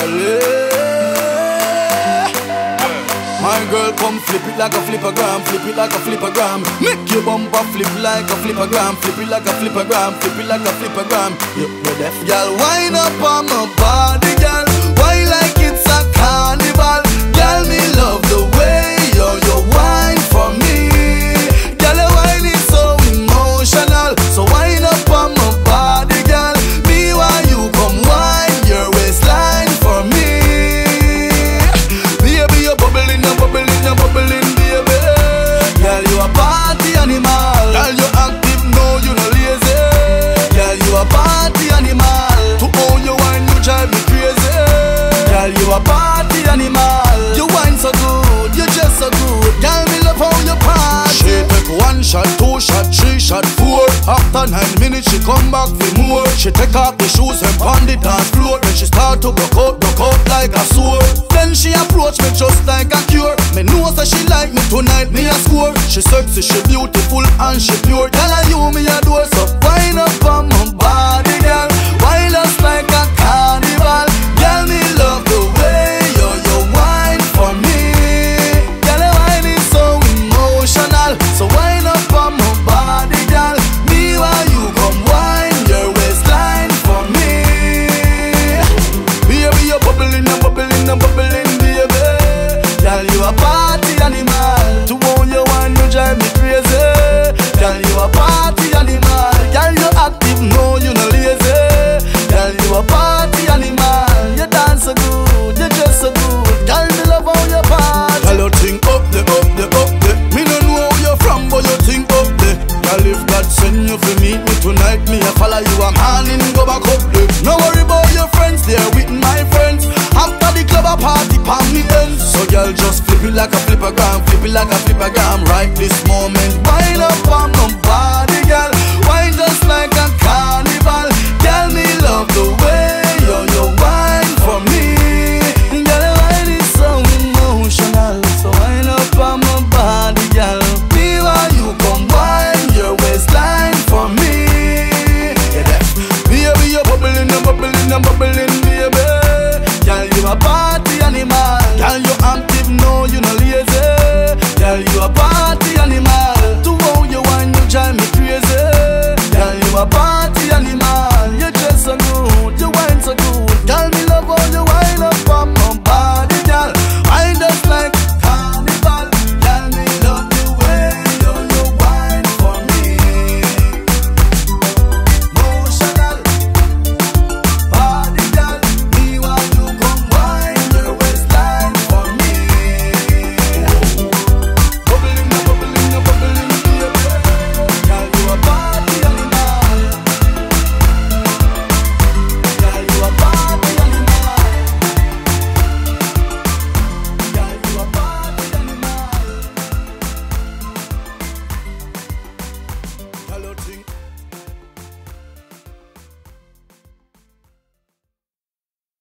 My girl, come flip it like a flippergram, flip it like a flippergram. Make your bumper flip like a flippergram, flip it like a flippergram, flip it like a flippergram. You're deaf. Girl, wind up on my body, girl. Why like it's a carnival? Girl, me love the way you wine for me. Girl, your wine is so emotional. So wind up on my body, girl. Me while you come wine your waistline for me. Baby, you're bubbling, you're bubbling, you're bubbling, baby. Girl, you a party animal. Girl, you active, no, you no lazy. Girl, you a party animal. To own your wine, you drive me crazy. Girl, you a party animal. You wine so good, you just so good. Girl, me love how you party. She take 1 shot, 2 shot, 3 shot, 4. After 9 minutes, she come back for more. She take off the shoes and pound the dance floor. Then she start to broke out like a sword. Then she approach me just like a cure. Me know that she like me tonight, me a score. She sexy, she beautiful and she pure. Girl, and you me a door, so wind up on my body, girl. Wind us like a carnival. Girl, me love the way you wine for me. Girl, your wine is so emotional. So wind up on my body, girl. Me while you come wine your waistline for me. Baby, you're bubbling, you're bubbling, you're bubbling, baby. Girl, you a party animal. To own your wine, you drive me crazy. Girl, you a party animal. Girl, you active, no, you no lazy. Girl, you a party animal. You dance so good, you dress so good. Girl, me love how you party. Girl, you think up there, up there, up there. Me no know where you're from, but you think up there. Girl, if God send you to meet me tonight, me a follow you, I'm handing go back up there. No worry about your friends, they're with my friends. After the club a party, palm me ends. So girl, just flip it like a flippergram, flip it like a flippergram. Right this moment,